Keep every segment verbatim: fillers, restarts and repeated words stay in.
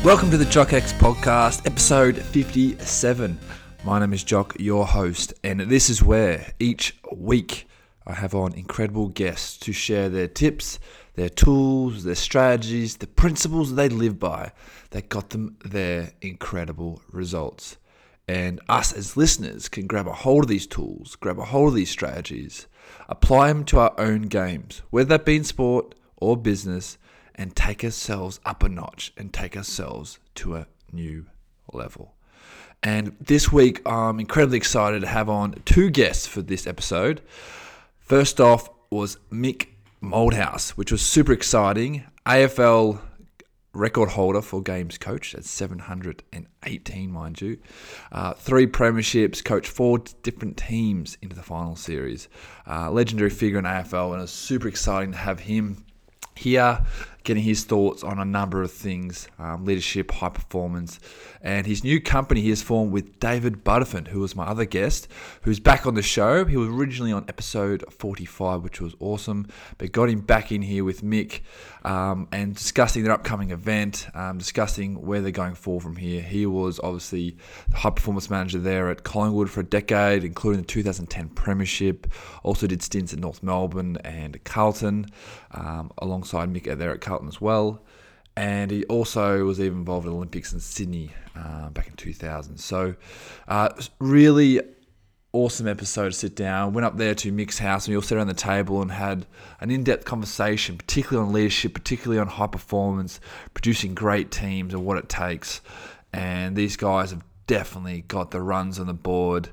Welcome to the Jock X Podcast, episode fifty-seven. My name is Jock, your host, and this is where each week I have on incredible guests to share their tips, their tools, their strategies, the principles that they live by that got them their incredible results. And us as listeners can grab a hold of these tools, grab a hold of these strategies, apply them to our own games, whether that be in sport or business, and take ourselves up a notch and take ourselves to a new level. And this week, I'm incredibly excited to have on two guests for this episode. First off was Mick Malthouse, which was super exciting. A F L record holder for games coach at seven hundred eighteen, mind you. Uh, three premierships, coached four different teams into the final series. Uh, legendary figure in A F L, and it was super exciting to have him here, getting his thoughts on a number of things, um, leadership, high performance, and his new company he has formed with David Butterfield, who was my other guest, who's back on the show. He was originally on episode forty-five, which was awesome, but got him back in here with Mick um, and discussing their upcoming event, um, discussing where they're going forward from here. He was obviously the high performance manager there at Collingwood for a decade, including the two thousand ten premiership, also did stints at North Melbourne and Carlton, um, alongside Mick there at Carlton as well. And he also was even involved in the Olympics in Sydney uh, back in two thousand. So uh, really awesome episode to sit down. Went up there to Mick's house and we all sat around the table and had an in-depth conversation, particularly on leadership, particularly on high performance, producing great teams and what it takes. And these guys have definitely got the runs on the board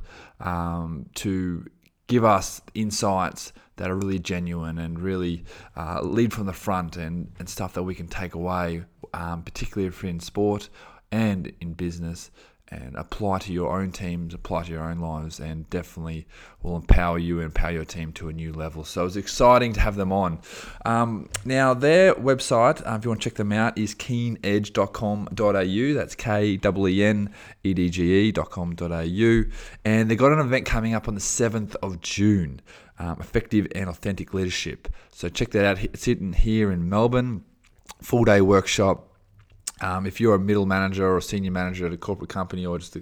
um, to give us insights that are really genuine and really uh, lead from the front and, and stuff that we can take away, um, particularly if in sport and in business, and apply to your own teams, apply to your own lives, and definitely will empower you and empower your team to a new level. So it's exciting to have them on. Um, now, their website, uh, if you want to check them out, is keen edge dot com dot a u. That's K E E N E D G E dot com dot a u. And they've got an event coming up on the seventh of June, um, Effective and Authentic Leadership. So check that out. It's sitting here in Melbourne, full-day workshop. Um, if you're a middle manager or a senior manager at a corporate company or just a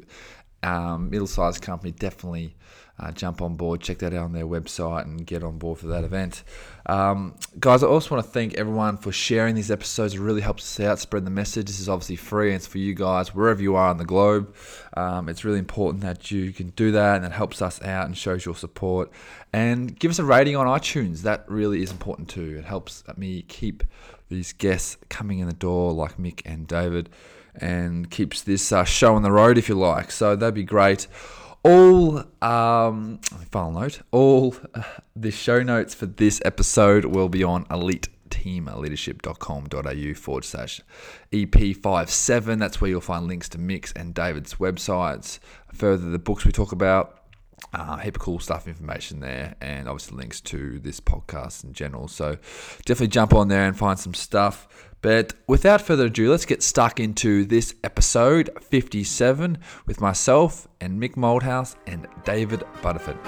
um, middle-sized company, definitely uh, jump on board, check that out on their website and get on board for that event. Um, guys, I also want to thank everyone for sharing these episodes. It really helps us out, spread the message. This is obviously free and it's for you guys, wherever you are on the globe. Um, it's really important that you can do that, and that helps us out and shows your support. And give us a rating on iTunes. That really is important too. It helps me keep these guests coming in the door like Mick and David, and keeps this uh, show on the road, if you like. So that'd be great. All, um, final note, all uh, the show notes for this episode will be on elite team leadership dot com dot a u forward slash E P fifty-seven. That's where you'll find links to Mick's and David's websites, further the books we talk about. Uh, heap of cool stuff, information there, and obviously links to this podcast in general. So definitely jump on there and find some stuff. But without further ado, let's get stuck into this episode fifty-seven with myself and Mick Malthouse and David Butterfield.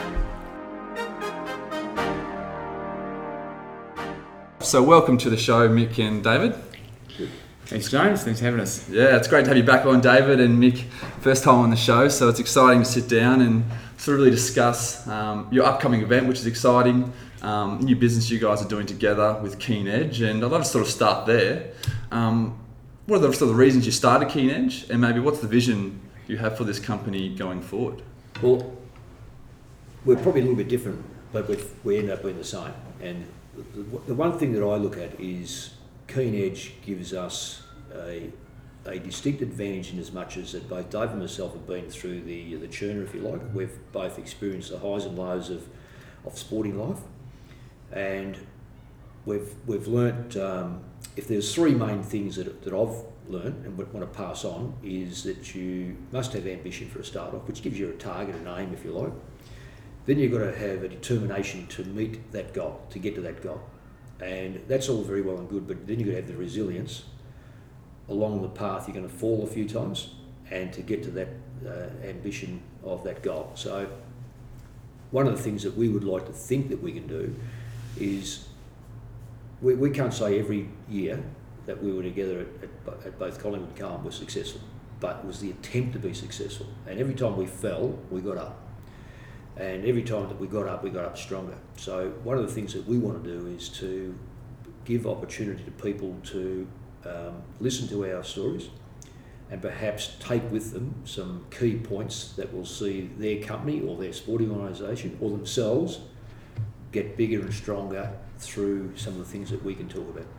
So welcome to the show, Mick and David. Thanks, James. Thanks for having us. Yeah, it's great to have you back on, David and Mick. First time on the show, so it's exciting to sit down and sort of really discuss um, your upcoming event, which is exciting. Um, new business you guys are doing together with Keen Edge, and I'd love to sort of start there. Um, what are the sort of the reasons you started Keen Edge, and maybe what's the vision you have for this company going forward? Well, we're probably a little bit different, but we end up being the same. And the, the one thing that I look at is Keen Edge gives us a, a distinct advantage in as much as that both Dave and myself have been through the the churner, if you like. We've both experienced the highs and lows of, of sporting life, and we've we've learnt, um, if there's three main things that, that I've learnt and want to pass on, is that you must have ambition for a start off, which gives you a target, an aim, if you like. Then you've got to have a determination to meet that goal, to get to that goal. And that's all very well and good, but then you've got to have the resilience. Along the path, you're going to fall a few times, and to get to that uh, ambition of that goal. So one of the things that we would like to think that we can do is we, we can't say every year that we were together at, at, at both Collingwood and Carlton was successful, but it was the attempt to be successful. And every time we fell, we got up. And every time that we got up, we got up stronger. So one of the things that we want to do is to give opportunity to people to um, listen to our stories and perhaps take with them some key points that will see their company or their sporting organisation or themselves get bigger and stronger through some of the things that we can talk about.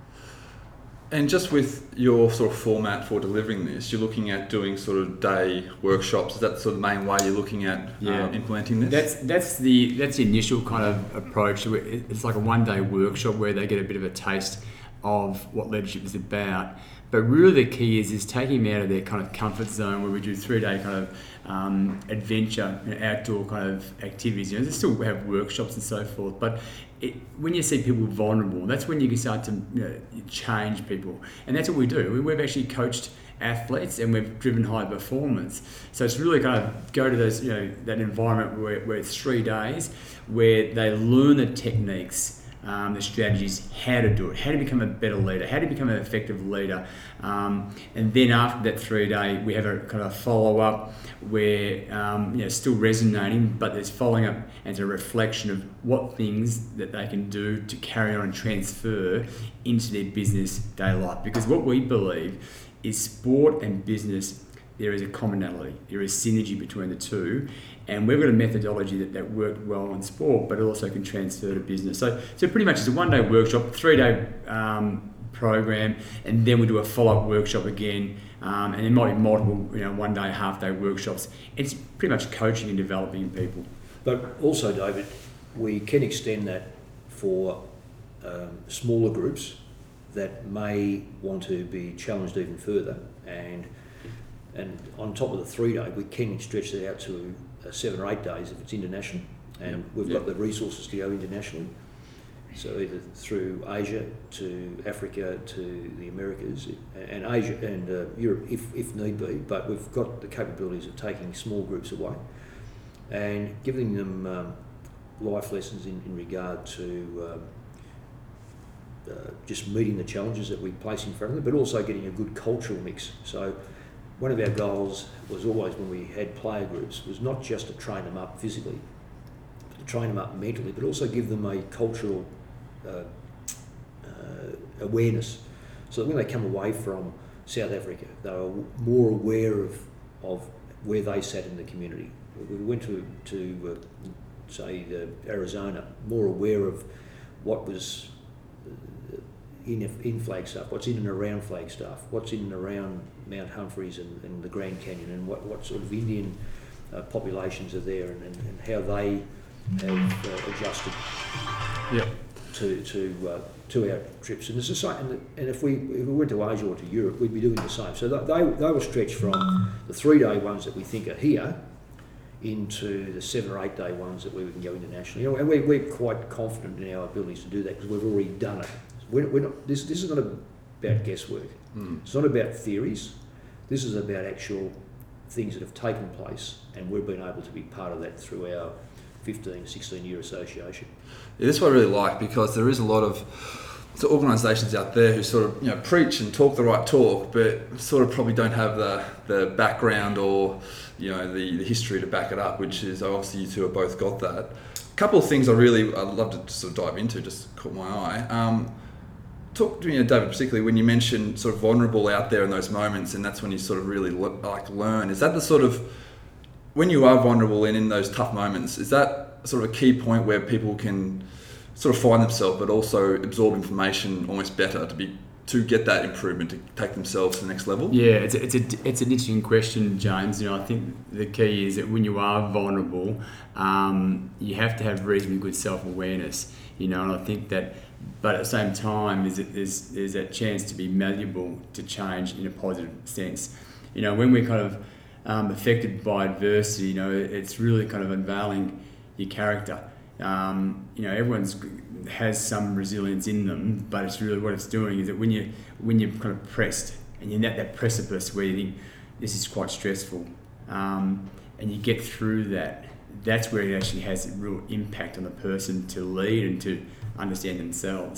And just with your sort of format for delivering this, you're looking at doing sort of day workshops. Is that sort of the main way you're looking at Yeah. um, implementing this? That's that's the that's the initial kind of approach. It's like a one day workshop where they get a bit of a taste of what leadership is about. But really the key is is taking them out of their kind of comfort zone where we do three day kind of um, adventure, you know, outdoor kind of activities. You know, they still have workshops and so forth, but it, when you see people vulnerable, that's when you can start to, you know, change people. And that's what we do. We've actually coached athletes and we've driven high performance. So it's really kind of go to those, you know, that environment where, where it's three days where they learn the techniques, Um, the strategies, how to do it, how to become a better leader, how to become an effective leader. Um, and then after that three day, we have a kind of follow up where, um, you know, still resonating, but there's following up as a reflection of what things that they can do to carry on and transfer into their business day life. Because what we believe is sport and business, there is a commonality, there is synergy between the two, and we've got a methodology that, that worked well in sport, but it also can transfer to business. So, so pretty much it's a one-day workshop, three-day um, program, and then we do a follow-up workshop again, um, and there might be multiple, you know, one-day, half-day workshops. It's pretty much coaching and developing people. But also, David, we can extend that for um, smaller groups that may want to be challenged even further, and And on top of the three day, we can stretch that out to uh, seven or eight days if it's international. And Yep. we've Yep. got the resources to go internationally. So either through Asia to Africa to the Americas and Asia and uh, Europe if, if need be. But we've got the capabilities of taking small groups away and giving them um, life lessons in, in regard to um, uh, just meeting the challenges that we place in front of them, but also getting a good cultural mix. So one of our goals was always when we had player groups was not just to train them up physically, but to train them up mentally, but also give them a cultural uh, uh, awareness, so that when they come away from South Africa, they were more aware of of where they sat in the community. We went to to uh, say uh, Arizona, more aware of what was in in Flagstaff, what's in and around Flagstaff, what's in and around Mount Humphreys and, and the Grand Canyon, and what, what sort of Indian uh, populations are there, and, and, and how they have uh, adjusted Yep. to to uh, to our trips. And, it's the same, and, and if we if we went to Asia or to Europe, we'd be doing the same. So they they will stretch from the three day ones that we think are here into the seven or eight day ones that we can go internationally. You know, and we're, we're quite confident in our abilities to do that because we've already done it. We're, we're not, this, this is not about guesswork. Mm. It's not about theories. This is about actual things that have taken place, and we've been able to be part of that through our fifteen, sixteen year association. Yeah, this is what I really like, because there is a lot of so organisations out there who sort of, you know, preach and talk the right talk, but sort of probably don't have the, the background or, you know, the, the history to back it up, which is obviously you two have both got that. A couple of things I really I'd love to sort of dive into, just caught my eye. Um, Talk to me, you know, David, particularly when you mentioned sort of vulnerable out there in those moments, and that's when you sort of really le- like learn. Is that the sort of, when you are vulnerable and in those tough moments, is that sort of a key point where people can sort of find themselves, but also absorb information almost better to be to get that improvement, to take themselves to the next level? Yeah, it's a, it's a, it's an interesting question, James. You know, I think the key is that when you are vulnerable, um, you have to have reasonably good self-awareness. You know, and I think that, but at the same time, is that there's there's that chance to be malleable to change in a positive sense. You know, when we're kind of um, affected by adversity, you know, it's really kind of unveiling your character. Um, you know, everyone's has some resilience in them, but it's really what it's doing is that when you when you're kind of pressed and you're at that precipice where you think this is quite stressful, um, and you get through that, that's where it actually has a real impact on the person to lead and to understand themselves.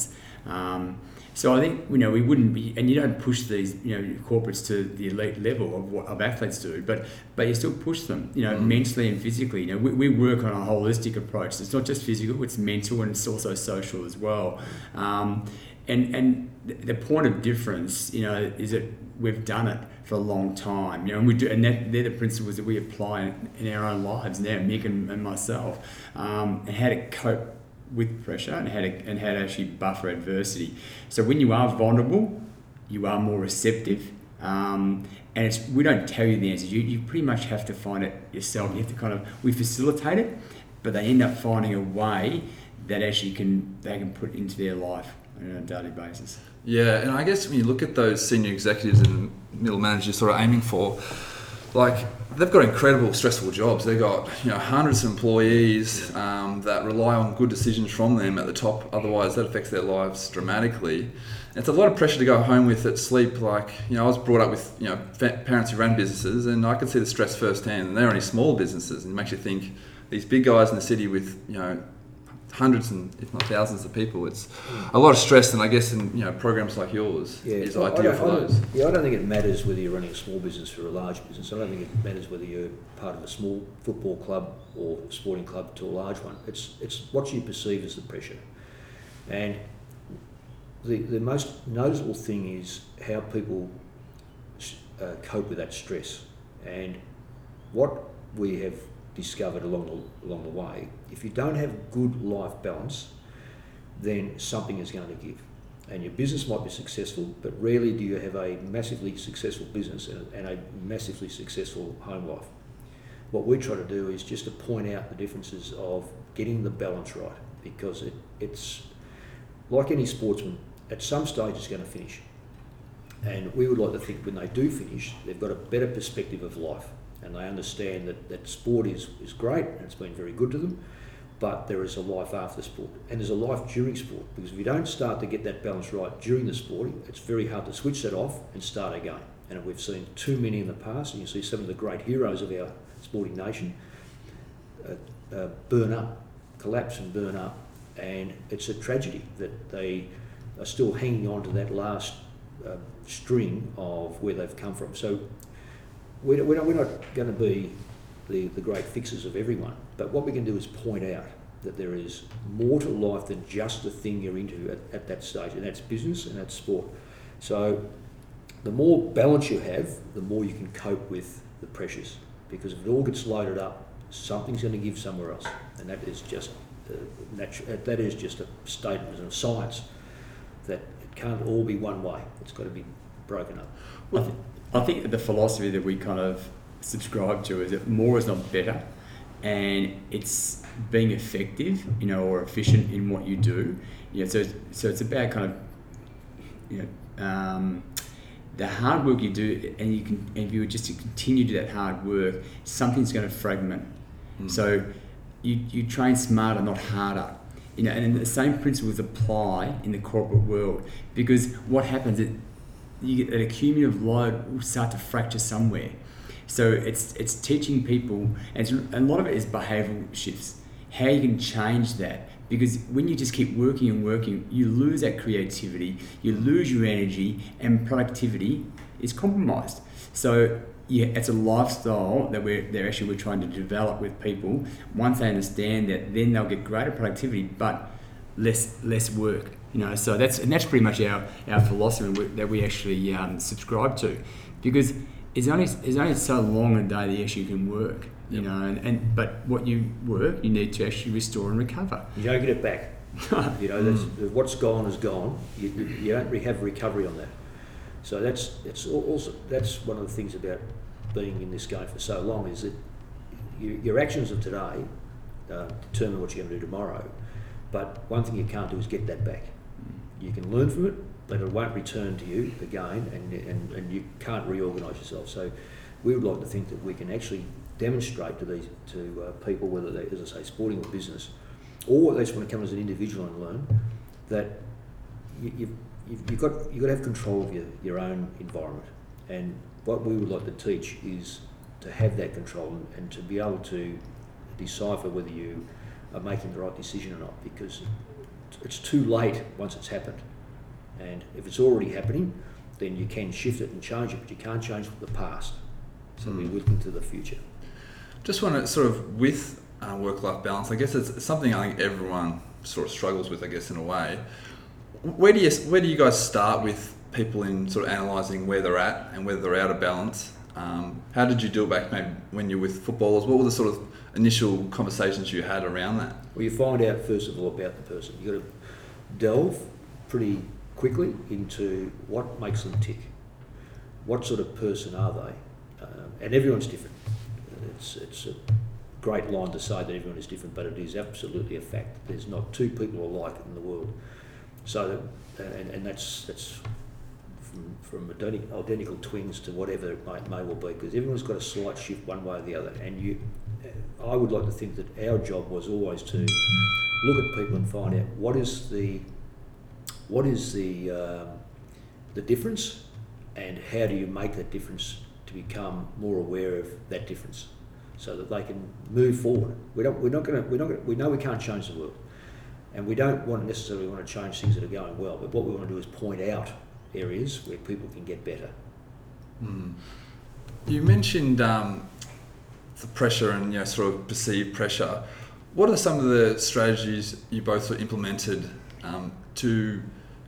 Um, so I think, you know, we wouldn't be, and you don't push these, you know, corporates to the elite level of what of athletes do, but but you still push them, you know, mm. mentally and physically. You know, we, we work on a holistic approach. It's not just physical, it's mental, and it's also social as well. Um, and and the point of difference, you know, is that we've done it for a long time, you know, and we do, and that, they're the principles that we apply in, in our own lives now, Mick and, and myself, um, and how to cope with pressure and how to and how to actually buffer adversity. So when you are vulnerable, you are more receptive, um, and it's, we don't tell you the answers. You you pretty much have to find it yourself. You have to kind of we facilitate it, but they end up finding a way that actually can they can put into their life on a daily basis. Yeah, and I guess when you look at those senior executives and middle managers you're sort of aiming for, like, they've got incredible stressful jobs. They've got, you know, hundreds of employees um, that rely on good decisions from them at the top. Otherwise, that affects their lives dramatically. It's a lot of pressure to go home with at sleep. Like, you know, I was brought up with, you know, parents who ran businesses, and I can see the stress firsthand. And they're only small businesses, and it makes you think these big guys in the city with, you know, hundreds and if not thousands of people. It's a lot of stress, and I guess in, you know, programs like yours yeah, is I, ideal I for I those. Yeah, I don't think it matters whether you're running a small business or a large business. I don't think it matters whether you're part of a small football club or sporting club to a large one. It's it's what you perceive as the pressure, and the the most noticeable thing is how people uh, cope with that stress. And what we have discovered along the, along the way, if you don't have good life balance, then something is going to give. And your business might be successful, but rarely do you have a massively successful business and a, and a massively successful home life. What we try to do is just to point out the differences of getting the balance right, because it, it's like any sportsman, at some stage it's going to finish. And we would like to think when they do finish, they've got a better perspective of life, and they understand that, that sport is, is great and it's been very good to them, but there is a life after sport, and there's a life during sport, because if you don't start to get that balance right during the sport, it's very hard to switch that off and start again. And we've seen too many in the past, and you see some of the great heroes of our sporting nation uh, uh, burn up, collapse and burn up, and it's a tragedy that they are still hanging on to that last uh, string of where they've come from. So we don't, we're not, we're not going to be the, the great fixers of everyone, but what we can do is point out that there is more to life than just the thing you're into at, at that stage, and that's business and that's sport. So the more balance you have, the more you can cope with the pressures, because if it all gets loaded up, something's going to give somewhere else, and that is just uh, natu- that is just a statement of science that it can't all be one way. It's got to be broken up. Well, I, th- I think the philosophy that we kind of subscribe to is that more is not better, and it's being effective, you know, or efficient in what you do. You know, so so it's about kind of, you know, um, the hard work you do, and you can, if you were just to continue to do that hard work, something's going to fragment. Mm. So you you train smarter, not harder. You know, and the same principles apply in the corporate world, because what happens is you get that accumulative load will start to fracture somewhere. So it's it's teaching people, and, it's, and a lot of it is behavioural shifts, how you can change that. Because when you just keep working and working, you lose that creativity, you lose your energy, and productivity is compromised. So yeah, it's a lifestyle that we're they're actually we're trying to develop with people. Once they understand that, then they'll get greater productivity, but less less work. You know, so that's and that's pretty much our, our philosophy that we actually um, subscribe to, because it's only it's only so long a day that you actually can work. You know, and, and but what you work, you need to actually restore and recover. You don't get it back. You know, that's, what's gone is gone. You, you, you don't re- have recovery on that. So that's that's also that's one of the things about being in this game for so long, is that you, your actions of today uh, determine what you're going to do tomorrow. But one thing you can't do is get that back. You can learn from it, but it won't return to you again, and and, and you can't reorganise yourself. So we would like to think that we can actually demonstrate to these to uh, people, whether they, as I say, sporting or business, or they just want to come as an individual and learn, that you, you've, you've, you've got you've got to have control of your, your own environment. And what we would like to teach is to have that control, and, and to be able to decipher whether you are making the right decision or not, because it's too late once it's happened. And if it's already happening, then you can shift it and change it, but you can't change the past. So mm. we're looking to the future. Just want to sort of, with uh, work-life balance, I guess it's something I think everyone sort of struggles with, I guess, in a way. Where do you where do you guys start with people in sort of analysing where they're at and whether they're out of balance? Um, how did you deal back maybe when you're with footballers? What were the sort of initial conversations you had around that? Well, you find out first of all about the person. You've got to delve pretty quickly into what makes them tick. What sort of person are they? Um, and everyone's different. It's it's a great line to say that everyone is different, but it is absolutely a fact. There's not two people alike in the world. So, and, and that's that's from, from identical, identical twins to whatever it may, may well be, because everyone's got a slight shift one way or the other. And you, I would like to think that our job was always to look at people and find out what is the what is the um, the difference, and how do you make that difference to become more aware of that difference, so that they can move forward. We don't. We're not going to. We're not. Gonna, we know we can't change the world, and we don't want necessarily want to change things that are going well. But what we want to do is point out areas where people can get better. Mm. You mentioned um, the pressure and, you know, sort of perceived pressure. What are some of the strategies you both sort of implemented um, to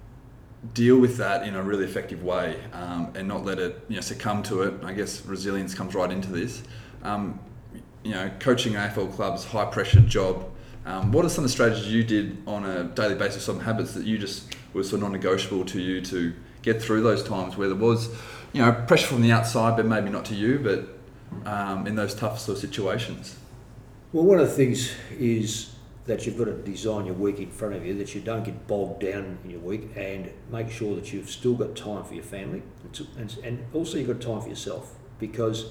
deal with that in a really effective way, um, and not let it, you know, succumb to it? I guess resilience comes right into this. Um, you know, coaching A F L clubs, high pressure job. Um, what are some of the strategies you did on a daily basis, some habits that you just were sort of non-negotiable to you to get through those times where there was, you know, pressure from the outside, but maybe not to you, but um, in those tough sort of situations? Well, one of the things is that you've got to design your week in front of you, that you don't get bogged down in your week, and make sure that you've still got time for your family, and, and also you've got time for yourself, because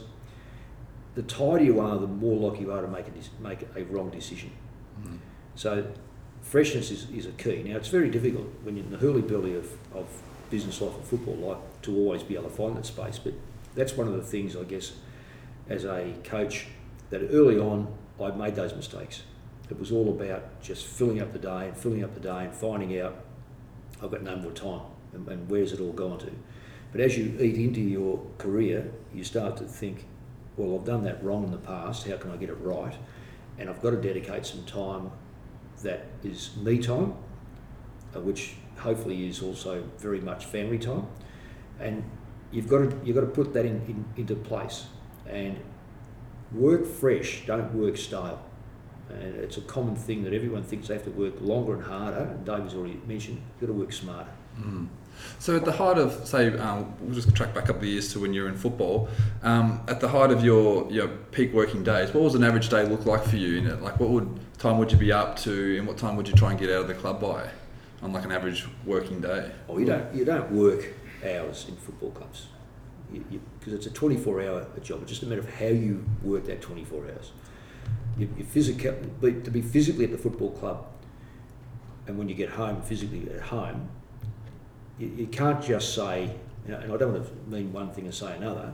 the tighter you are, the more likely you are to make a, make a wrong decision. Mm. So freshness is, is a key. Now, it's very difficult when you're in the hurly-burly of, of business life and football life to always be able to find that space, but that's one of the things, I guess, as a coach, that early on I made those mistakes. It was all about just filling up the day and filling up the day and finding out I've got no more time, and, and where's it all gone to. But as you eat into your career, you start to think, well, I've done that wrong in the past, how can I get it right? And I've got to dedicate some time that is me time, uh, which hopefully is also very much family time. And you've got to you've got to put that in, in into place. And work fresh, don't work stale. And it's a common thing that everyone thinks they have to work longer and harder, and David's already mentioned, you've got to work smarter. Mm. So at the height of, say, um, we'll just track back a couple of years to when you were in football, um, at the height of your, your peak working days, what was an average day look like for you? In it? Like, what would time would you be up to, and what time would you try and get out of the club by on like an average working day? Oh, you don't you don't work hours in football clubs, because it's a twenty-four hour job. It's just a matter of how you work that twenty-four hours. You, you physical, to be physically at the football club, and when you get home, physically at home, you, you can't just say, you know, and I don't want to mean one thing and say another,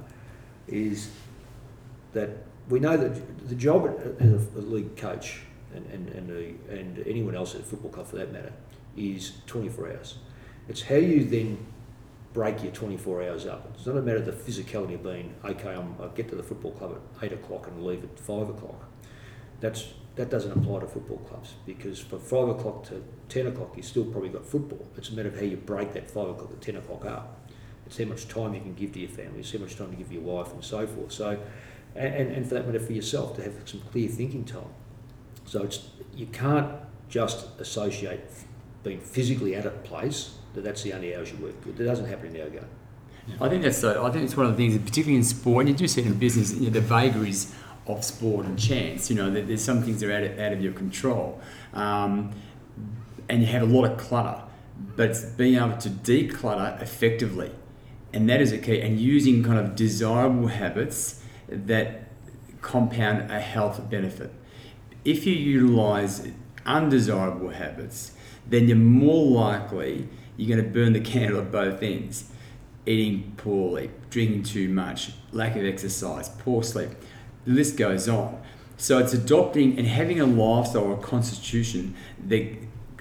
is that we know that the job as a league coach and and and, a, and anyone else at a football club for that matter is twenty-four hours. It's how you then break your twenty-four hours up. It's not a matter of the physicality of being, okay, I'm, I get to the football club at eight o'clock and leave at five o'clock. That's That doesn't apply to football clubs, because from five o'clock to ten o'clock you still probably got football. It's a matter of how you break that five o'clock to ten o'clock up. It's how much time you can give to your family, it's how much time to give your wife and so forth. So, and, and for that matter for yourself, to have some clear thinking time. So it's you can't just associate being physically at a place that that's the only hours you work. It doesn't happen in our game. I think that's so. I think it's one of the things, particularly in sport, and you do see it in business, you know, the vagaries of sport and chance. You know, there's some things that are out of, out of your control, um, and you have a lot of clutter. But it's being able to declutter effectively, and that is a key. And using kind of desirable habits that compound a health benefit. If you utilise undesirable habits, then you're more likely you're going to burn the candle at both ends. Eating poorly, drinking too much, lack of exercise, poor sleep. The list goes on. So it's adopting and having a lifestyle or a constitution that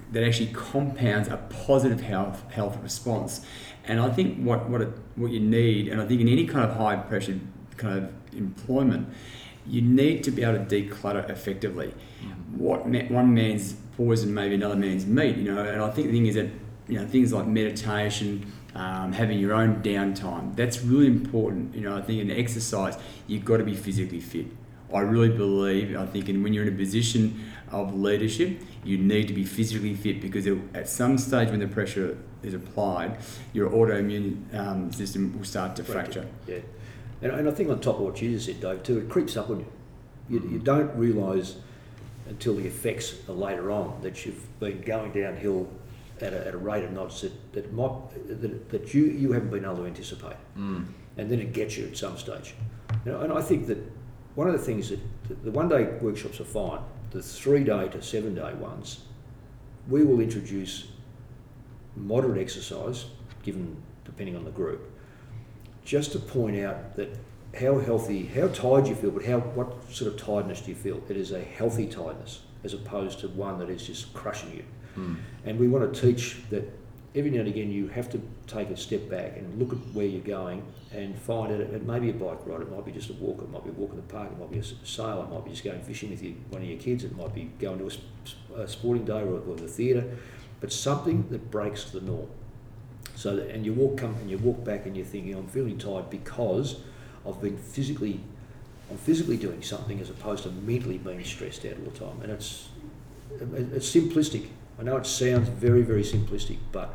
that actually compounds a positive health health response. And I think what what it, what you need, and I think in any kind of high pressure kind of employment, you need to be able to declutter effectively. Mm-hmm. What ma- one man's poison may be another man's meat, you know. And I think the thing is that, you know, things like meditation, um, having your own downtime, that's really important. You know, I think in exercise, you've got to be physically fit. I really believe, I think, and when you're in a position of leadership, you need to be physically fit, because it, at some stage when the pressure is applied, your autoimmune um, system will start to fracture. Yeah, and, and I think on top of what you just said, Dave, too, it creeps up on you. You, you don't realise until the effects are later on that you've been going downhill at a, at a rate of knots that that, might, that, that you, you haven't been able to anticipate. Mm. And then it gets you at some stage. You know, and I think that one of the things that the one-day workshops are fine. The three-day to seven-day ones, we will introduce moderate exercise, given depending on the group, just to point out that how healthy, how tired you feel, but how what sort of tiredness do you feel? It is a healthy tiredness, as opposed to one that is just crushing you. Mm. And we want to teach that every now and again you have to take a step back and look at where you're going and find it. It may be a bike ride, it might be just a walk, it might be a walk in the park, it might be a sail, it might be just going fishing with you, one of your kids, it might be going to a, a sporting day or, or the theatre, but something that breaks the norm. So that, and you walk come and you walk back and you're thinking, I'm feeling tired because I've been physically, I'm physically doing something as opposed to mentally being stressed out all the time. And it's it's simplistic. I know it sounds very, very simplistic, but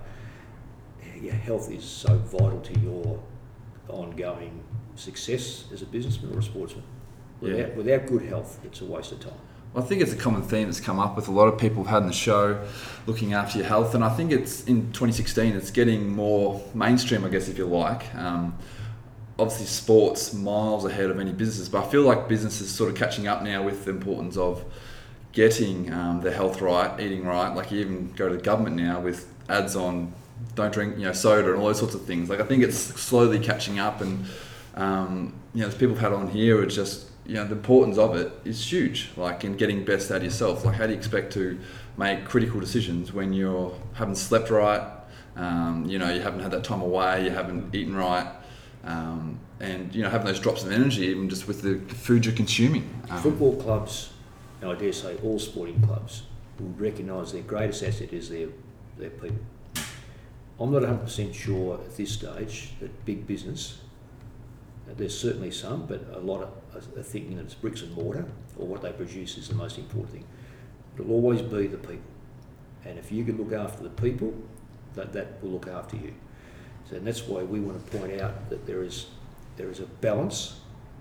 your health is so vital to your ongoing success as a businessman or a sportsman. Without, yeah. without good health, it's a waste of time. Well, I think it's a common theme that's come up with a lot of people who've had in the show, looking after your health, and I think it's in twenty sixteen it's getting more mainstream, I guess, if you like. Um, obviously sports miles ahead of any businesses, but I feel like business is sort of catching up now with the importance of getting um, their health right, eating right. Like you even go to the government now with ads on don't drink, you know, soda and all those sorts of things. Like I think it's slowly catching up, and um, you know, the people who've had on here, it's just, you know, the importance of it is huge. Like in getting best out of yourself. Like how do you expect to make critical decisions when you haven't slept right, um, you know, you haven't had that time away, you haven't eaten right, um, and you know, having those drops of energy even just with the food you're consuming. Um, Football clubs, and I dare say all sporting clubs, will recognise their greatest asset is their their people. I'm not one hundred percent sure at this stage that big business, there's certainly some, but a lot of, are thinking that it's bricks and mortar or what they produce is the most important thing. It'll always be the people. And if you can look after the people, that, that will look after you. So and that's why we want to point out that there is there is a balance,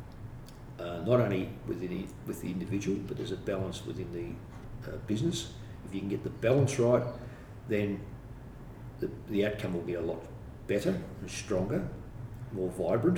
uh, not only within the, with the individual, but there's a balance within the uh, business. If you can get the balance right, then the, the outcome will be a lot better and stronger, more vibrant,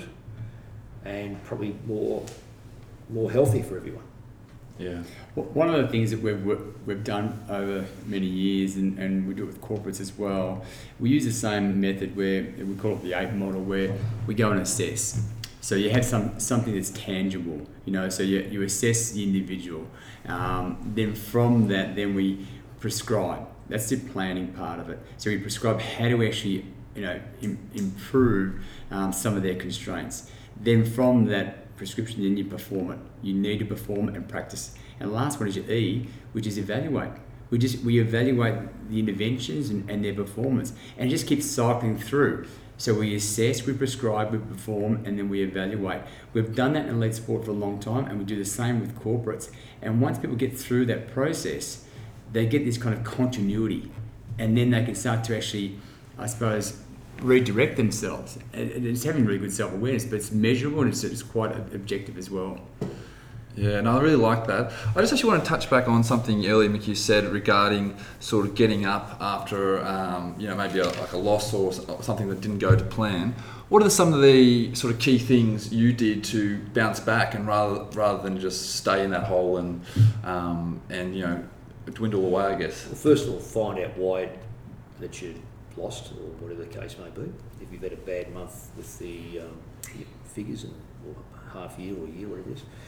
and probably more more healthy for everyone. Yeah. Well, one of the things that we've we've done over many years, and, and we do it with corporates as well, we use the same method where we call it the eight model, where we go and assess. So you have some something that's tangible, you know. So you you assess the individual. Um, then from that, then we prescribe. That's the planning part of it. So we prescribe how to actually, you know, im- improve um, some of their constraints. Then from that prescription, then you perform it. You need to perform and practice. And the last one is your E, which is evaluate. We just we evaluate the interventions and, and their performance, and it just keeps cycling through. So we assess, we prescribe, we perform, and then we evaluate. We've done that in elite sport for a long time, and we do the same with corporates. And once people get through that process, they get this kind of continuity, and then they can start to actually, I suppose, redirect themselves. And it's having really good self-awareness, but it's measurable and it's, it's quite objective as well. Yeah, no, I really like that. I just actually want to touch back on something earlier, Mick, you said regarding sort of getting up after, um, you know, maybe a, like a loss or something that didn't go to plan. What are some of the sort of key things you did to bounce back, and rather rather than just stay in that hole and um, and you know, dwindle away, I guess? Well, first of all, find out why that you lost, or whatever the case may be. If you've had a bad month with the um, figures and or half year or year, whatever it is,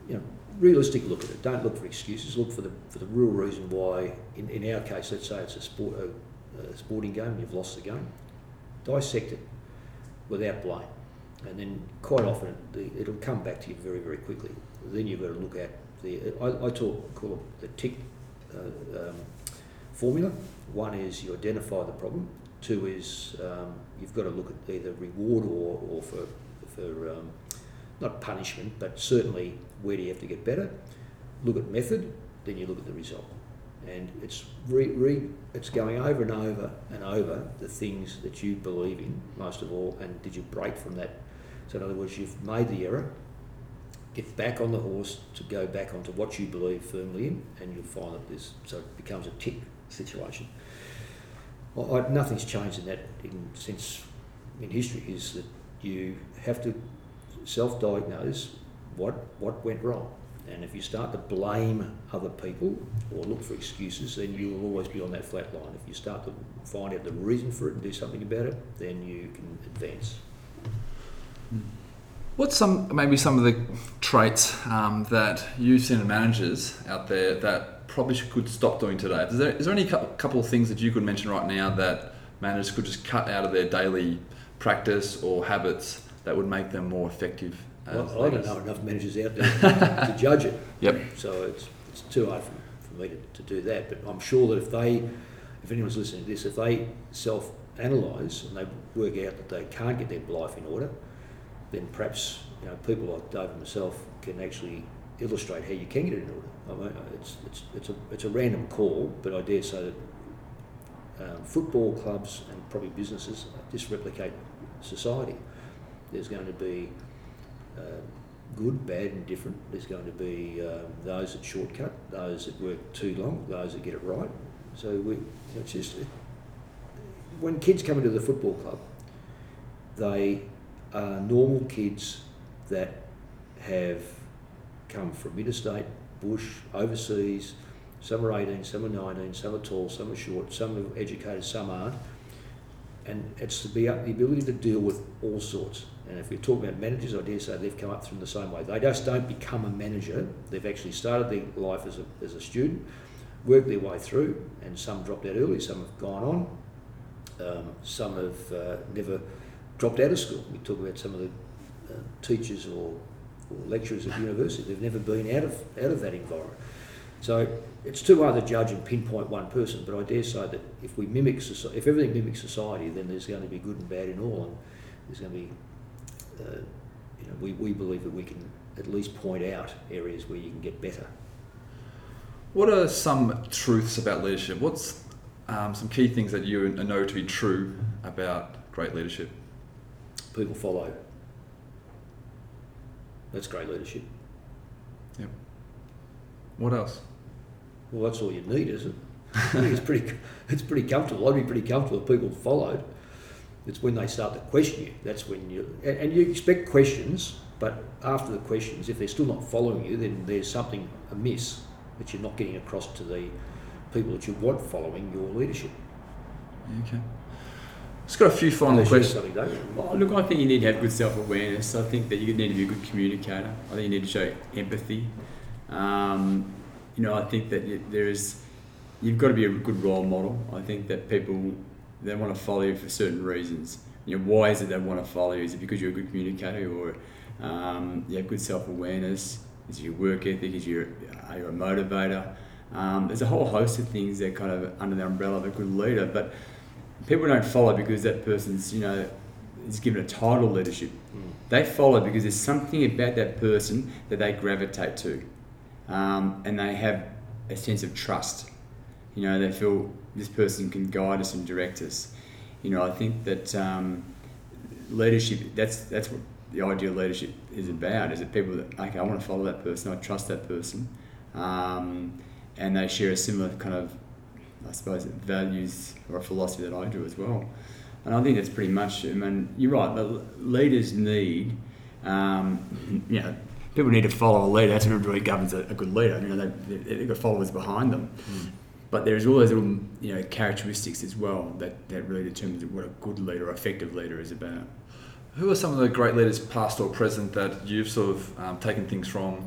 you know, realistic look at it. Don't look for excuses. Look for the for the real reason why. In, in our case, let's say it's a sport a, a sporting game. You've lost the game. Dissect it without blame, and then quite often it, the, it'll come back to you very very quickly. Then you've got to look at the. I, I talk call it the tick uh, um, formula. One is you identify the problem. Two is um, you've got to look at either reward or or for for um, not punishment, but certainly where do you have to get better. Look at method, then you look at the result, and it's re, re it's going over and over and over the things that you believe in most of all, and did you break from that? So in other words, you've made the error. Get back on the horse to go back onto what you believe firmly in, and you'll find that this so it becomes a tick situation. I, I, nothing's changed in that in, since in history. Is that you have to self-diagnose what what went wrong, and if you start to blame other people or look for excuses, then you will always be on that flat line. If you start to find out the reason for it and do something about it, then you can advance. What's some maybe some of the traits um, that you've seen in managers out there that probably should, could stop doing today? Is there, is there any couple of things that you could mention right now that managers could just cut out of their daily practice or habits that would make them more effective? As well, I don't know enough managers out there to, to judge it. Yep. So it's it's too hard for, for me to, to do that. But I'm sure that if they, if anyone's listening to this, if they self-analyse and they work out that they can't get their life in order, then perhaps you know people like Dave and myself can actually illustrate how you can get it in order. I mean, it's it's it's a it's a random call, but I dare say that um, football clubs and probably businesses just replicate society. There's going to be uh, good, bad, and different. There's going to be um, those that shortcut, those that work too long, those that get it right. So we, it's just it, when kids come into the football club, they are normal kids that have come from interstate, bush, overseas. Some are eighteen, some are nineteen, some are tall, some are short, some are educated, some aren't. And it's to be the ability to deal with all sorts. And if we're talking about managers, I dare say they've come up from the same way. They just don't become a manager. They've actually started their life as a, as a student, worked their way through, and some dropped out early, some have gone on, um, some have uh, never dropped out of school. We talk about some of the uh, teachers or, or lecturers at university. They've never been out of out of that environment. So it's too hard to judge and pinpoint one person, but I dare say that if we mimic society, if everything mimics society, then there's going to be good and bad in all, and there's going to be, uh, you know, we, we believe that we can at least point out areas where you can get better. What are some truths about leadership? What's um, some key things that you know to be true about great leadership? People follow. That's great leadership. Yep. What else? Well, that's all you need, isn't it? I think it's pretty, it's pretty comfortable. I'd be pretty comfortable if people followed. It's when they start to question you. That's when you, and, and you expect questions, but after the questions, if they're still not following you, then there's something amiss that you're not getting across to the people that you want following your leadership. Okay. Just got a few final questions. Well, look, I think you need to have good self-awareness. I think that you need to be a good communicator. I think you need to show empathy. Um, you know, I think that you, there is, you've got to be a good role model. I think that people, they want to follow you for certain reasons. You know, why is it they want to follow you? Is it because you're a good communicator, or um, you have good self-awareness? Is it your work ethic? Is your, are you a motivator? Um, there's a whole host of things that kind of under the umbrella of a good leader, but people don't follow because that person's, you know, is given a title of leadership. Mm. They follow because there's something about that person that they gravitate to. Um, and they have a sense of trust. You know, they feel this person can guide us and direct us. You know, I think that um, leadership, that's that's what the ideal leadership is about, is that people that, okay, I want to follow that person, I trust that person, um, and they share a similar kind of, I suppose, values or a philosophy that I do as well. And I think that's pretty much, I mean, you're right, the leaders need, um, you know, people need to follow a leader. That's what really governs a, a good leader. You know, they, they've got followers behind them. Mm. But there's all those little, you know, characteristics as well that, that really determines what a good leader or effective leader is about. Who are some of the great leaders, past or present, that you've sort of um, taken things from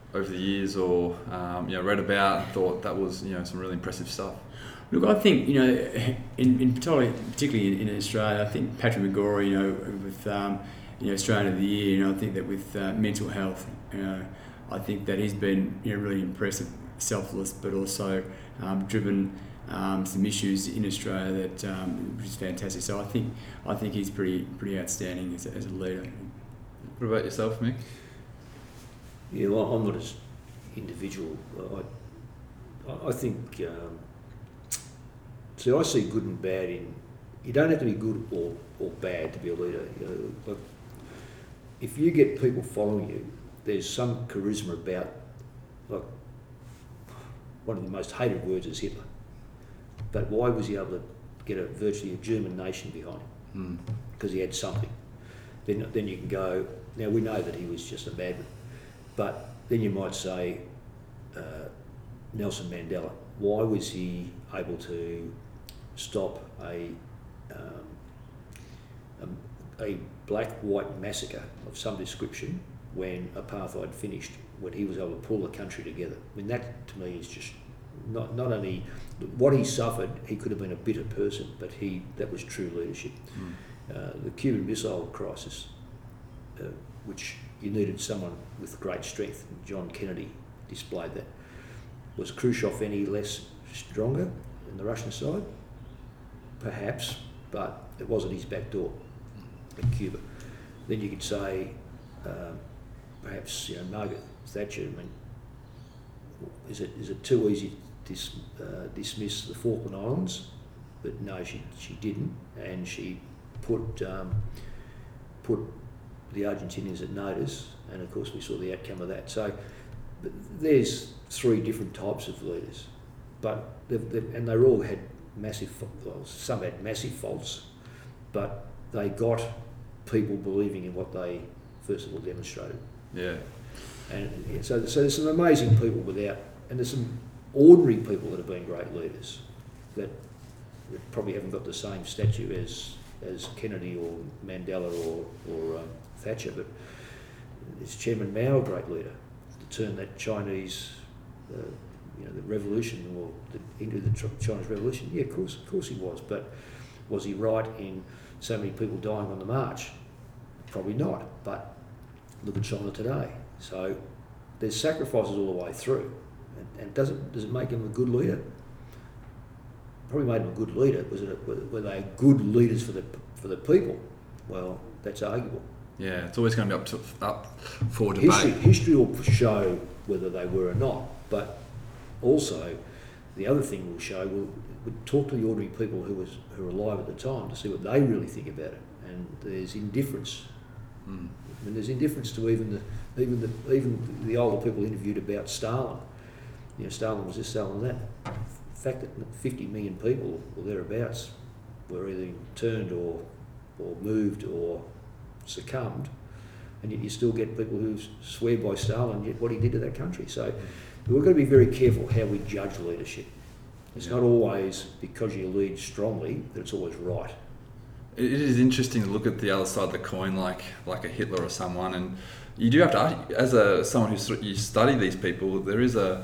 over the years, or um, you know, read about and thought that was, you know, some really impressive stuff? Look, I think, you know, in, in particularly, particularly in, in Australia, I think Patrick McGorry, you know, with um, you know, Australian of the Year, you know, I think that with uh, mental health, you know, I think that he's been, you know, really impressive, selfless, but also um, driven um, some issues in Australia that um, which is fantastic. So I think I think he's pretty pretty outstanding as a, as a leader. What about yourself, Mick? Yeah, well, I'm not as individual. I, I think, um, see, I see good and bad in, you don't have to be good or, or bad to be a leader. You know, like, if you get people following you, there's some charisma about, like, one of the most hated words is Hitler. But why was he able to get a virtually a German nation behind him? Because mm. he had something. Then, then you can go, now we know that he was just a madman. But then you might say, uh, Nelson Mandela, why was he able to stop a, um, a, a black-white massacre of some description when apartheid finished, when he was able to pull the country together? I mean, that to me is just not not only what he suffered, he could have been a bitter person, but he that was true leadership. Mm. Uh, the Cuban Missile Crisis, uh, which you needed someone with great strength, and John Kennedy displayed that. Was Khrushchev any less stronger than the Russian side? Perhaps, but it wasn't his back door in Cuba. Then you could say, um, perhaps, you know, Margaret Thatcher. I mean, is it is it too easy to dis, uh, dismiss the Falkland Islands? But no, she she didn't, and she put um, put the Argentinians at notice, and of course we saw the outcome of that. So there's three different types of leaders, but they've, they've, and they all had massive, well, some had massive faults, but they got people believing in what they first of all demonstrated. Yeah. And so, so there's some amazing people without, and there's some ordinary people that have been great leaders that, that probably haven't got the same stature as as Kennedy or Mandela or or um, Thatcher, but is Chairman Mao a great leader to turn that Chinese, uh, you know, the revolution or the, into the Chinese Revolution? Yeah, of course, of course he was. But was he right in so many people dying on the march? Probably not. But look at China today. So there's sacrifices all the way through, and, and does it does it make him a good leader? Probably made him a good leader. Was it? A, were they good leaders for the for the people? Well, that's arguable. Yeah, it's always going to be up to up for debate. History, history will show whether they were or not, but also the other thing will show. We'll, we'll talk to the ordinary people who was who were alive at the time to see what they really think about it. And there's indifference. Mm. I mean, there's indifference to even the even the even the older people interviewed about Stalin. You know, Stalin was this, Stalin that. The fact that fifty million people or thereabouts were either turned or or moved or succumbed, and yet you still get people who swear by Stalin, yet what he did to that country. So we've got to be very careful how we judge leadership. It's yeah. not always because you lead strongly that it's always right. It is interesting to look at the other side of the coin, like like a Hitler or someone, and you do have to ask, as a someone who you study these people, there is a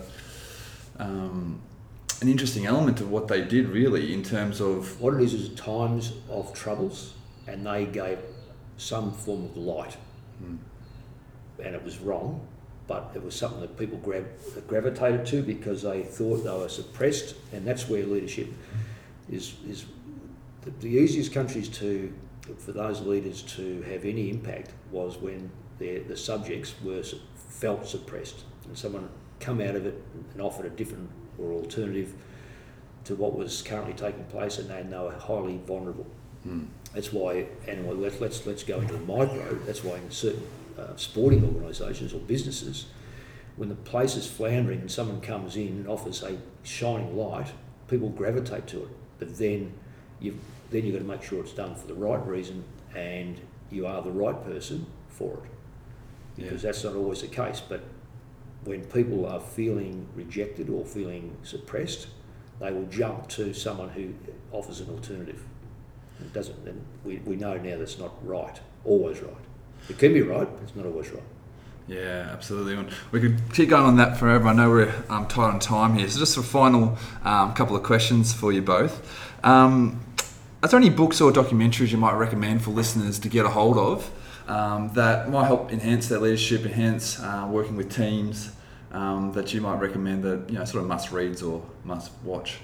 um, an interesting element of what they did really in terms of what it is is times of troubles, and they gave some form of light, mm. and it was wrong, but it was something that people grav- gravitated to because they thought they were suppressed, and that's where leadership is is the, the easiest countries to for those leaders to have any impact was when their the subjects were felt suppressed, and someone come out of it and offered a different or alternative to what was currently taking place, and they, they were highly vulnerable. Mm. That's why, and let's, let's let's go into the micro. That's why in certain uh, sporting organisations or businesses, when the place is floundering and someone comes in and offers a shining light, people gravitate to it. But then you then you've got to make sure it's done for the right reason and you are the right person for it, because yeah. that's not always the case. But when people are feeling rejected or feeling suppressed, they will jump to someone who offers an alternative. It doesn't, and we, we know now that's not right, always right. It can be right, but it's not always right. Yeah, absolutely. And we could keep going on that forever. I know we're um, tight on time here. So just a final um, couple of questions for you both. Um, are there any books or documentaries you might recommend for listeners to get a hold of um, that might help enhance their leadership, enhance uh, working with teams, um, that you might recommend that, you know, sort of must reads or must watch?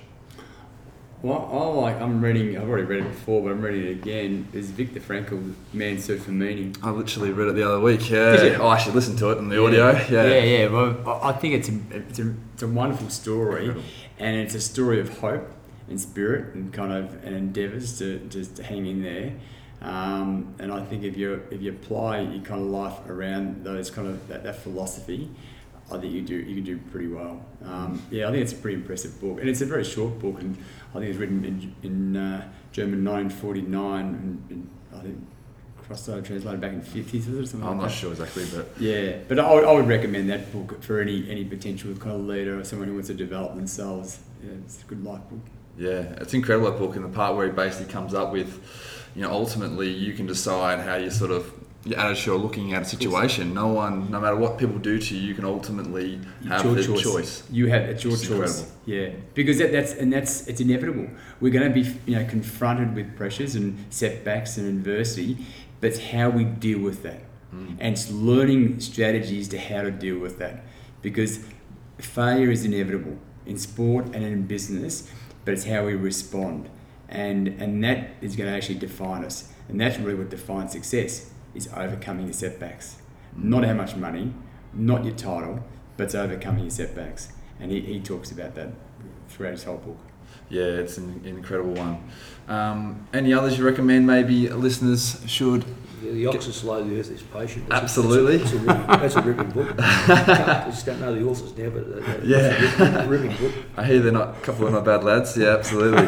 Well, I like, I'm reading, I've already read it before, but I'm reading it again. There's Viktor Frankl, Man's Search for Meaning. I literally read it the other week, yeah. Did you? I actually listened to it in the audio, yeah. Yeah, yeah. Well, I I think it's a, it's a, it's a wonderful story, and it's a story of hope and spirit and kind of and endeavours to just to hang in there. Um, and I think if you if you apply your kind of life around those kind of that, that philosophy, I think you do you can do pretty well. Um, yeah, I think it's a pretty impressive book, and it's a very short book, and I think it's written in, in uh, German nineteen forty-nine, and, and I think cross-side translated back in the fifties or something. I'm like not that. sure exactly, but Yeah, but I would, I would recommend that book for any any potential kind of leader or someone who wants to develop themselves. Yeah, it's a good life book. yeah, it's an incredible book in the part where he basically comes up with, you know, ultimately you can decide how you sort of your attitude or looking at a situation. No one, no matter what people do to you, you can ultimately have your the choice. choice. You have it's your It's choice. incredible. Yeah, because that, that's and that's it's inevitable. We're going to be you know confronted with pressures and setbacks and adversity, but it's how we deal with that, Mm. and it's learning strategies to how to deal with that. Because failure is inevitable in sport and in business, but it's how we respond, and and that is going to actually define us, and that's really what defines success. Is overcoming your setbacks. Not how much money, not your title, but it's overcoming your setbacks. And he, he talks about that throughout his whole book. Yeah, it's an, an incredible one. Um, any others you recommend maybe listeners should? Yeah, the ox is slow, the earth is patient. That's Absolutely. A, that's, a, that's, a ripping, that's a ripping book. I just don't know the authors now, but uh, that's Yeah. a ripping, ripping book. I hear they're not a couple of not bad lads. Yeah, absolutely.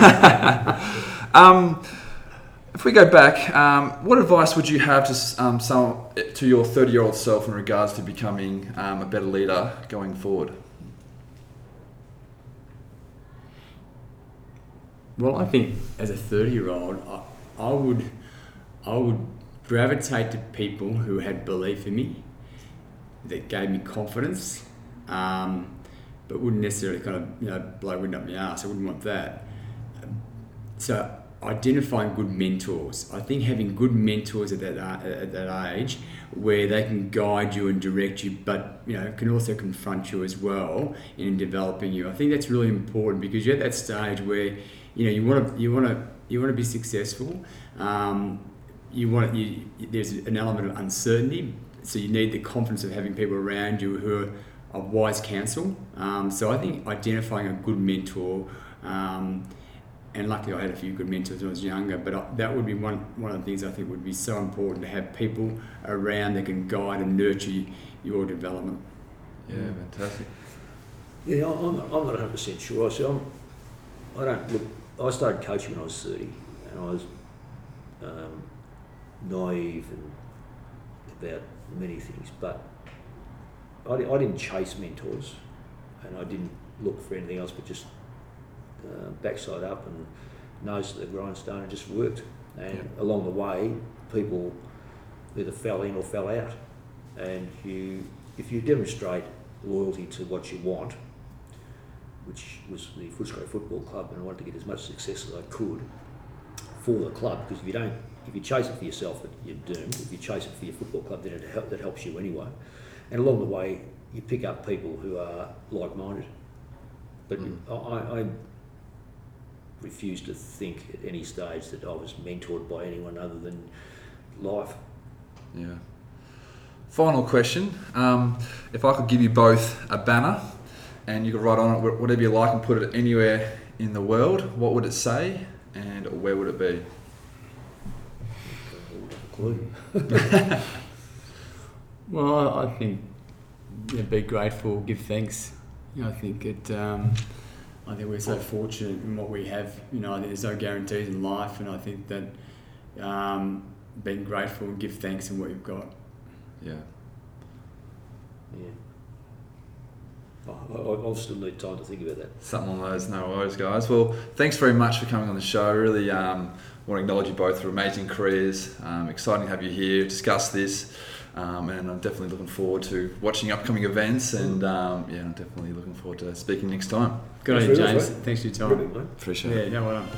um, If we go back, um, what advice would you have to um, some to your thirty-year-old self in regards to becoming um, a better leader going forward? Well, I think as a thirty-year-old, I, I would I would gravitate to people who had belief in me, that gave me confidence, um, but wouldn't necessarily kind of you know blow wind up my ass. I wouldn't want that. So identifying good mentors. I think having good mentors at that at that age, where they can guide you and direct you, but you know can also confront you as well in developing you. I think that's really important because you're at that stage where you know you want to you want to you want to be successful. Um, you want you, there's an element of uncertainty, so you need the confidence of having people around you who are of wise counsel. Um, so I think identifying a good mentor. Um, And luckily I had a few good mentors when I was younger, but I, that would be one one of the things I think would be so important to have people around that can guide and nurture your development. Yeah, fantastic. Yeah, I'm, I'm not one hundred percent sure. I see, I'm, I don't look. I started coaching when I was thirty, and I was um, naive and about many things, but I, I didn't chase mentors, and I didn't look for anything else but just uh, backside up and nose to the grindstone, and just worked. And Yeah. along the way, people either fell in or fell out, and you, if you demonstrate loyalty to what you want, which was the Footscray Football Club, and I wanted to get as much success as I could for the club, because if you don't, if you chase it for yourself, you're doomed. If you chase it for your football club, then it help, that helps you anyway. And along the way, you pick up people who are like-minded. But Mm. I, I refuse to think at any stage that I was mentored by anyone other than life. Yeah. Final question. Um, if I could give you both a banner and you could write on it whatever you like and put it anywhere in the world, what would it say and where would it be? Clue. Well, I think yeah, be grateful, give thanks. You know, I think it. Um, I think we're so fortunate in what we have. You know, I think there's no guarantees in life, and I think that um, being grateful and give thanks in what you've got. Yeah. Yeah. I, I, I'll still need time to think about that. Something along those, no worries, guys. Well, thanks very much for coming on the show. Really um, want to acknowledge you both for amazing careers. Um, exciting to have you here, discuss this. Um, and I'm definitely looking forward to watching upcoming events, and um, yeah, I'm definitely looking forward to speaking next time. Good on you, Thanks very James. much, mate. Thanks for your time. Brilliant, mate. Appreciate Yeah, it. no, well done.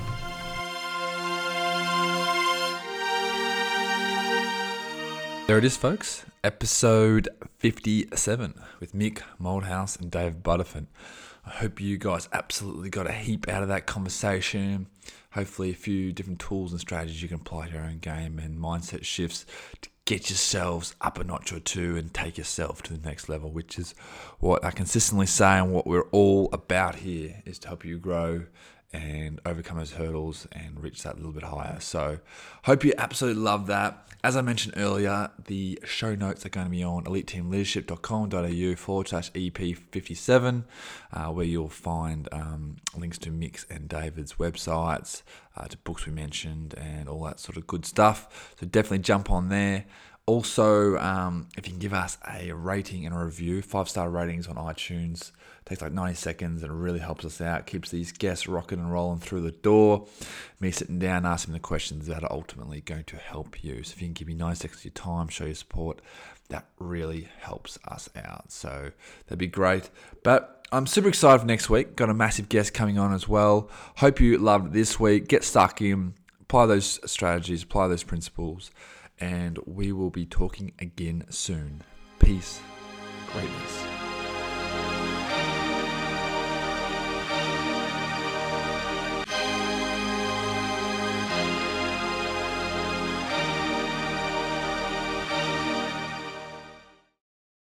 There it is, folks. Episode fifty-seven with Mick Moldhouse and Dave Butterfin. I hope you guys absolutely got a heap out of that conversation. Hopefully a few different tools and strategies you can apply to your own game and mindset shifts to get yourselves up a notch or two and take yourself to the next level, which is what I consistently say and what we're all about here, is to help you grow and overcome those hurdles and reach that little bit higher. So hope you absolutely love that. As I mentioned earlier, the show notes are going to be on eliteteamleadership.com.au forward slash EP57, uh, where you'll find um, links to Mick's and David's websites, uh, to books we mentioned, and all that sort of good stuff. So definitely jump on there. Also, um, if you can give us a rating and a review, five-star ratings on iTunes, takes like ninety seconds and it really helps us out, keeps these guests rocking and rolling through the door. Me sitting down asking the questions that are ultimately going to help you. So if you can give me ninety seconds of your time, show your support, that really helps us out. So that'd be great. But I'm super excited for next week. Got a massive guest coming on as well. Hope you loved this week. Get stuck in, apply those strategies, apply those principles, and we will be talking again soon. Peace. Greatness.